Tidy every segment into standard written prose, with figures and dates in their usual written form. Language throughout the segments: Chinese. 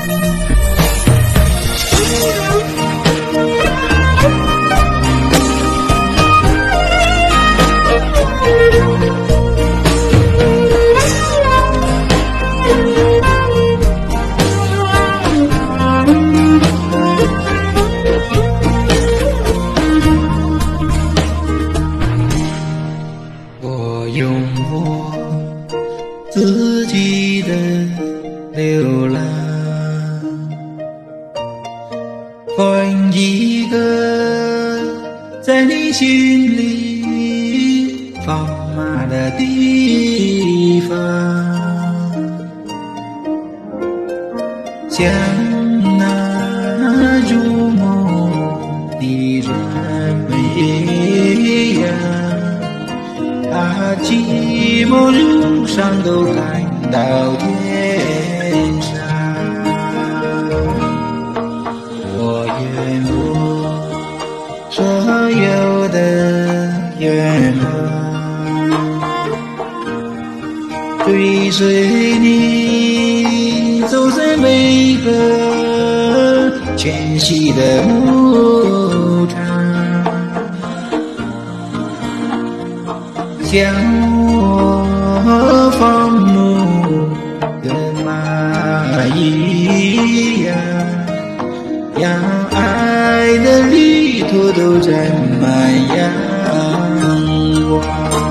我用我自己的流浪，换一个在你心里放马的地方，像那入梦的人们一样，把寂寞路上都赶到天上。我愿我所有的愿望，追随你走在每个迁徙的牧场，像我放牧的马一样，让爱的旅途都沾满阳光。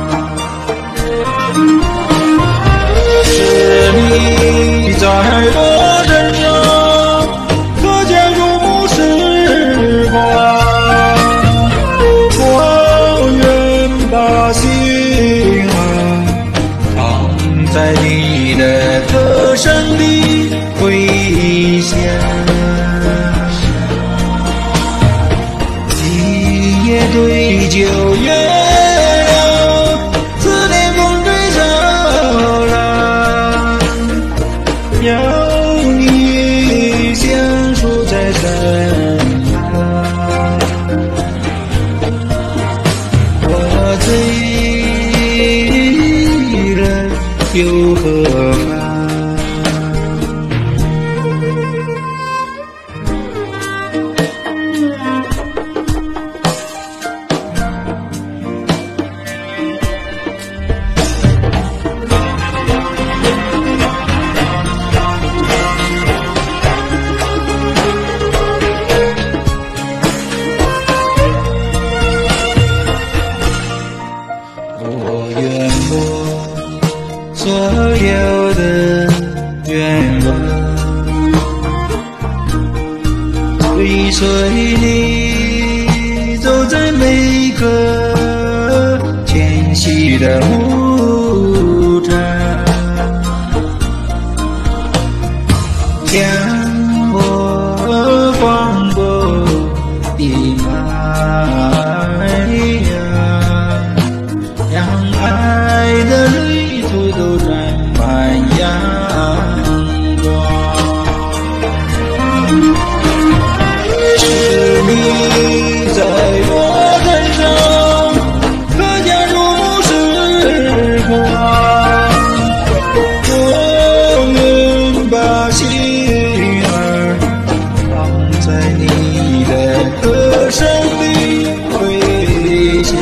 是你在我身上可见入目时光，我愿把心放在你的歌声里回响，今夜对酒月亮，思念风吹着浪，有你相守在身旁，我醉了又何妨？我愿我所有的愿望，追随你走在每个迁徙的牧场，像我放过的马一样，让爱的旅途都沾满阳光。是你在我身上可见入目时光，我愿把心儿放在你的歌声里回响，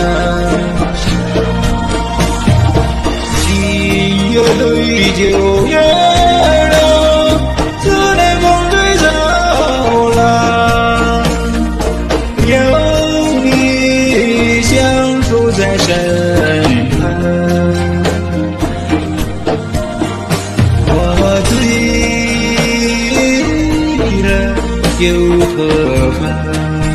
今夜对酒月亮，思念风吹着浪，有你相守在身旁，我醉了又何妨？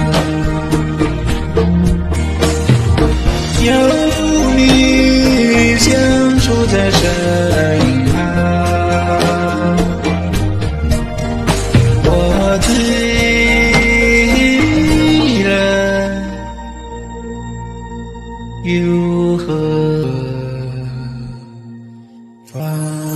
有你相守在身旁，我醉了又何妨？